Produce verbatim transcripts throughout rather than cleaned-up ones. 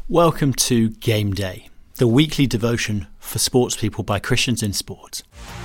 Welcome to Game Day, the weekly devotion for sports people by Christians in sport.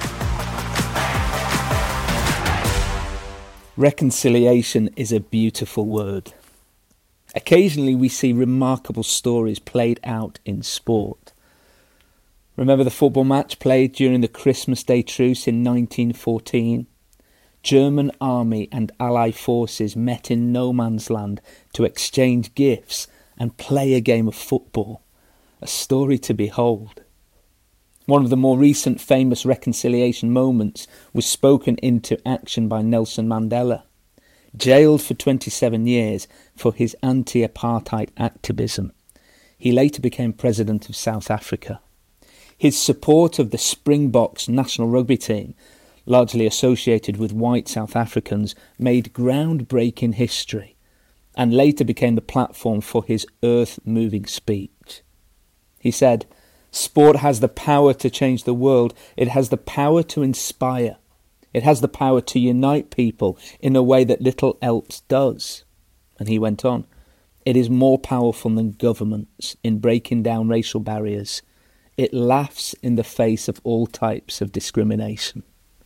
Reconciliation is a beautiful word. Occasionally we see remarkable stories played out in sport. Remember the football match played during the Christmas Day truce in nineteen fourteen? German army and Allied forces met in no man's land to exchange gifts and play a game of football, a story to behold. One of the more recent famous reconciliation moments was spoken into action by Nelson Mandela, jailed for twenty-seven years for his anti-apartheid activism. He later became president of South Africa. His support of the Springboks national rugby team, largely associated with white South Africans, made groundbreaking history, and later became the platform for his earth-moving speech. He said, "Sport has the power to change the world. It has the power to inspire. It has the power to unite people in a way that little else does." And he went on, "It is more powerful than governments in breaking down racial barriers. It laughs in the face of all types of discrimination."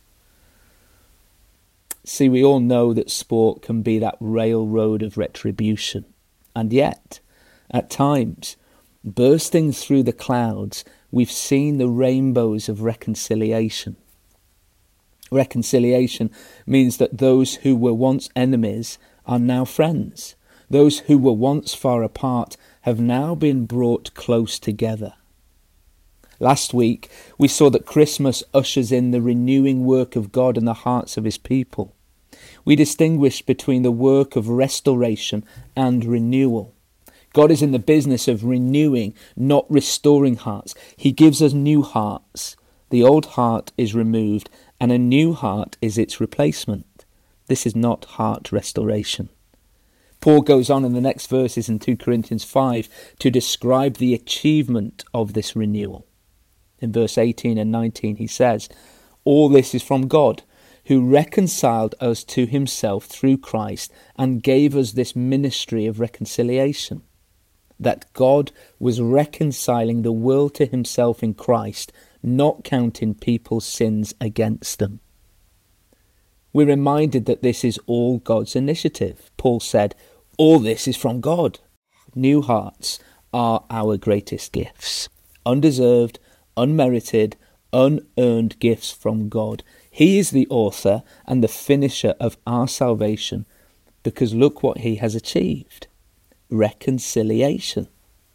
See, we all know that sport can be that railroad of retribution. And yet, at times, bursting through the clouds, we've seen the rainbows of reconciliation. Reconciliation means that those who were once enemies are now friends. Those who were once far apart have now been brought close together. Last week, we saw that Christmas ushers in the renewing work of God in the hearts of his people. We distinguished between the work of restoration and renewal. God is in the business of renewing, not restoring hearts. He gives us new hearts. The old heart is removed, and a new heart is its replacement. This is not heart restoration. Paul goes on in the next verses in Second Corinthians five to describe the achievement of this renewal. In verse eighteen and nineteen he says, "All this is from God, who reconciled us to himself through Christ and gave us this ministry of reconciliation." That God was reconciling the world to himself in Christ, not counting people's sins against them. We're reminded that this is all God's initiative. Paul said, all this is from God. New hearts are our greatest gifts. Undeserved, unmerited, unearned gifts from God. He is the author and the finisher of our salvation, because look what he has achieved. Reconciliation.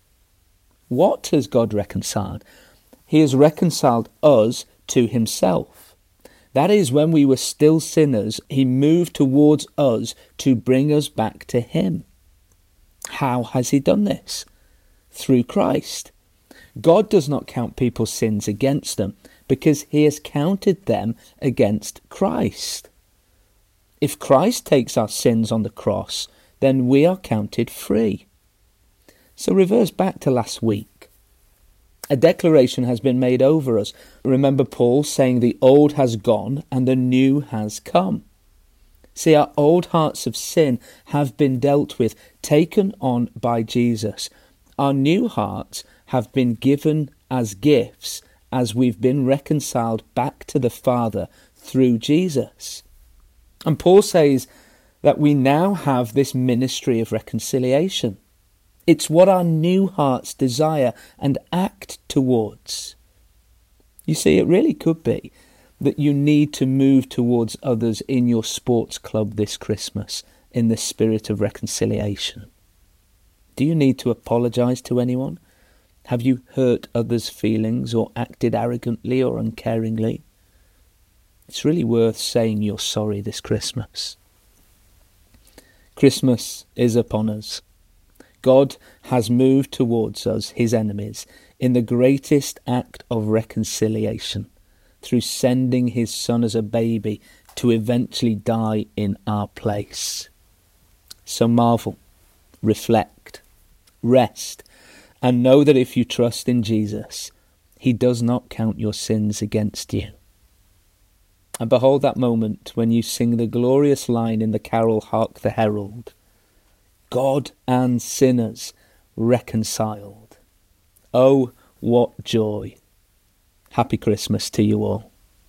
What has God reconciled? He has reconciled us to himself. That is, when we were still sinners, he moved towards us to bring us back to him. How has he done this? Through Christ. God does not count people's sins against them, because he has counted them against Christ. If Christ takes our sins on the cross, then we are counted free. So reverse back to last week. A declaration has been made over us. Remember Paul saying the old has gone and the new has come. See, our old hearts of sin have been dealt with, taken on by Jesus. Our new hearts have been given as gifts as we've been reconciled back to the Father through Jesus. And Paul says that we now have this ministry of reconciliation. It's what our new hearts desire and act towards. You see, it really could be that you need to move towards others in your sports club this Christmas in the spirit of reconciliation. Do you need to apologise to anyone? Have you hurt others' feelings or acted arrogantly or uncaringly? It's really worth saying you're sorry this Christmas. Christmas is upon us. God has moved towards us, his enemies, in the greatest act of reconciliation, through sending his son as a baby to eventually die in our place. So marvel, reflect, rest, and know that if you trust in Jesus, he does not count your sins against you. And behold that moment when you sing the glorious line in the carol Hark the Herald. God and sinners reconciled. Oh, what joy. Happy Christmas to you all.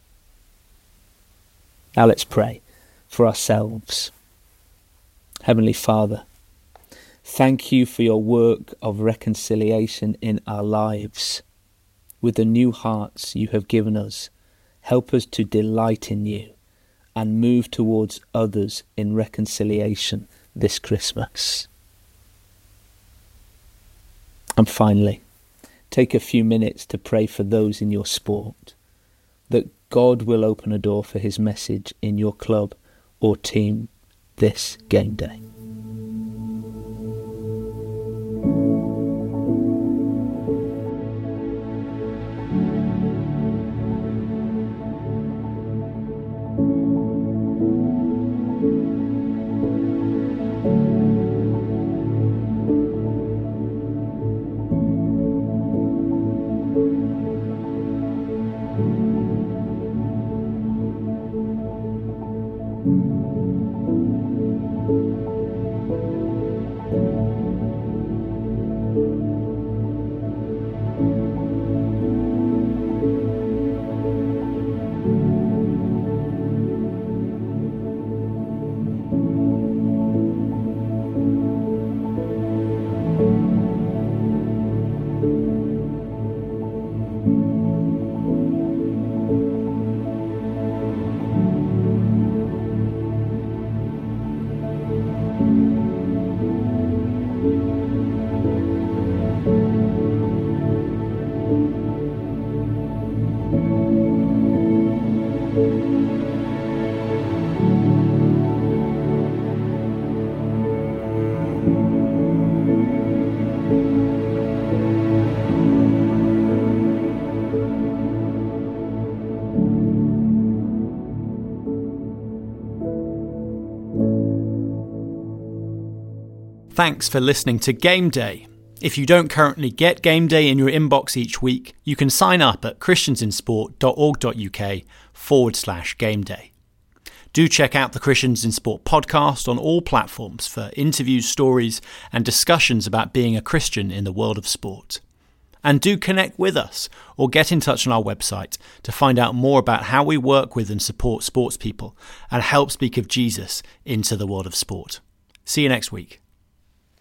Now let's pray for ourselves. Heavenly Father, thank you for your work of reconciliation in our lives. With the new hearts you have given us, help us to delight in you and move towards others in reconciliation this Christmas. And finally, take a few minutes to pray for those in your sport, that God will open a door for his message in your club or team this game day. Thanks for listening to Game Day. If you don't currently get Game Day in your inbox each week, you can sign up at christiansinsport.org.uk forward slash game day. Do check out the Christians in Sport podcast on all platforms for interviews, stories, and discussions about being a Christian in the world of sport. And do connect with us or get in touch on our website to find out more about how we work with and support sports people and help speak of Jesus into the world of sport. See you next week.